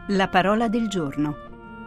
La parola del giorno.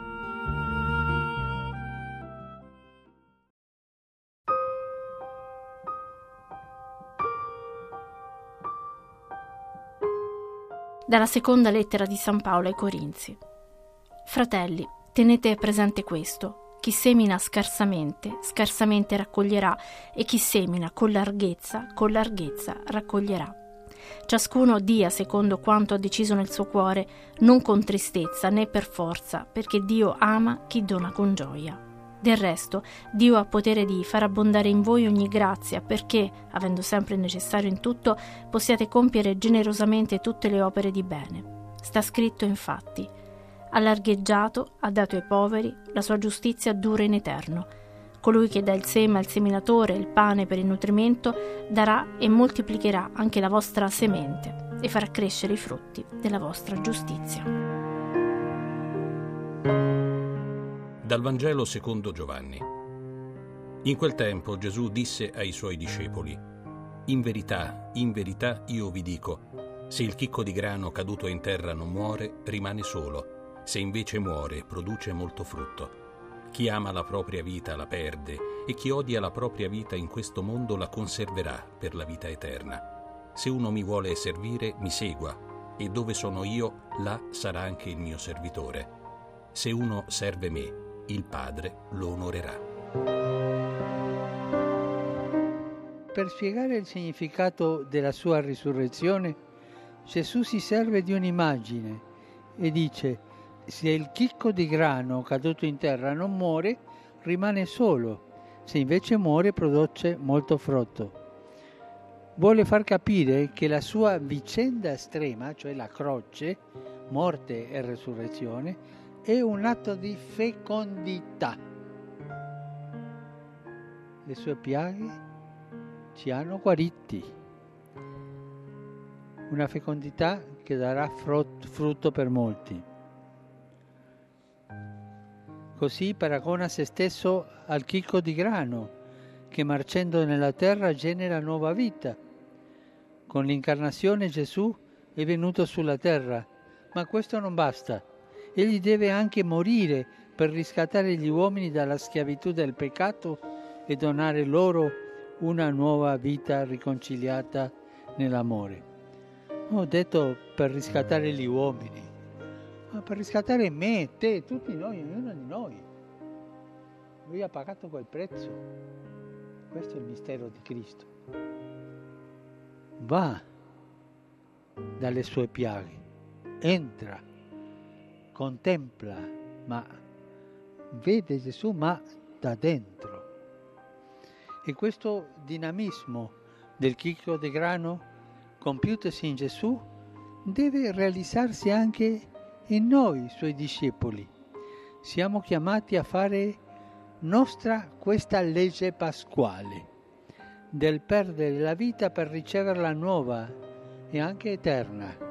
Dalla seconda lettera di San Paolo ai Corinzi. Fratelli, tenete presente questo: chi semina scarsamente, scarsamente raccoglierà, e chi semina con larghezza raccoglierà. Ciascuno dia secondo quanto ha deciso nel suo cuore, non con tristezza né per forza, perché Dio ama chi dona con gioia. Del resto, Dio ha potere di far abbondare in voi ogni grazia, perché, avendo sempre il necessario in tutto, possiate compiere generosamente tutte le opere di bene. Sta scritto infatti: ha largheggiato, ha dato ai poveri, la sua giustizia dura in eterno. Colui che dà il seme al seminatore e il pane per il nutrimento darà e moltiplicherà anche la vostra semente e farà crescere i frutti della vostra giustizia. Dal Vangelo secondo Giovanni. In quel tempo Gesù disse ai suoi discepoli: in verità io vi dico, se il chicco di grano caduto in terra non muore, rimane solo, se invece muore, produce molto frutto. Chi ama la propria vita la perde, e chi odia la propria vita in questo mondo la conserverà per la vita eterna. Se uno mi vuole servire, mi segua, e dove sono io, là sarà anche il mio servitore. Se uno serve me, il Padre lo onorerà. Per spiegare il significato della sua risurrezione, Gesù si serve di un'immagine e dice: se il chicco di grano caduto in terra non muore, rimane solo, se invece muore produce molto frutto. Vuole far capire che la sua vicenda estrema, cioè la croce, morte e resurrezione, è un atto di fecondità. Le sue piaghe ci hanno guariti. Una fecondità che darà frutto per molti. Così paragona se stesso al chicco di grano, che marcendo nella terra genera nuova vita. Con l'incarnazione Gesù è venuto sulla terra, ma questo non basta. Egli deve anche morire per riscattare gli uomini dalla schiavitù del peccato e donare loro una nuova vita riconciliata nell'amore. Ho detto per riscattare gli uomini, ma per riscattare me, te, tutti noi, ognuno di noi. Lui ha pagato quel prezzo. Questo è il mistero di Cristo. Va dalle sue piaghe, entra, contempla, ma vede Gesù, ma da dentro. E questo dinamismo del chicco di grano, compiutosi in Gesù, deve realizzarsi anche in noi, suoi discepoli. Siamo chiamati a fare nostra questa legge pasquale, del perdere la vita per riceverla nuova e anche eterna.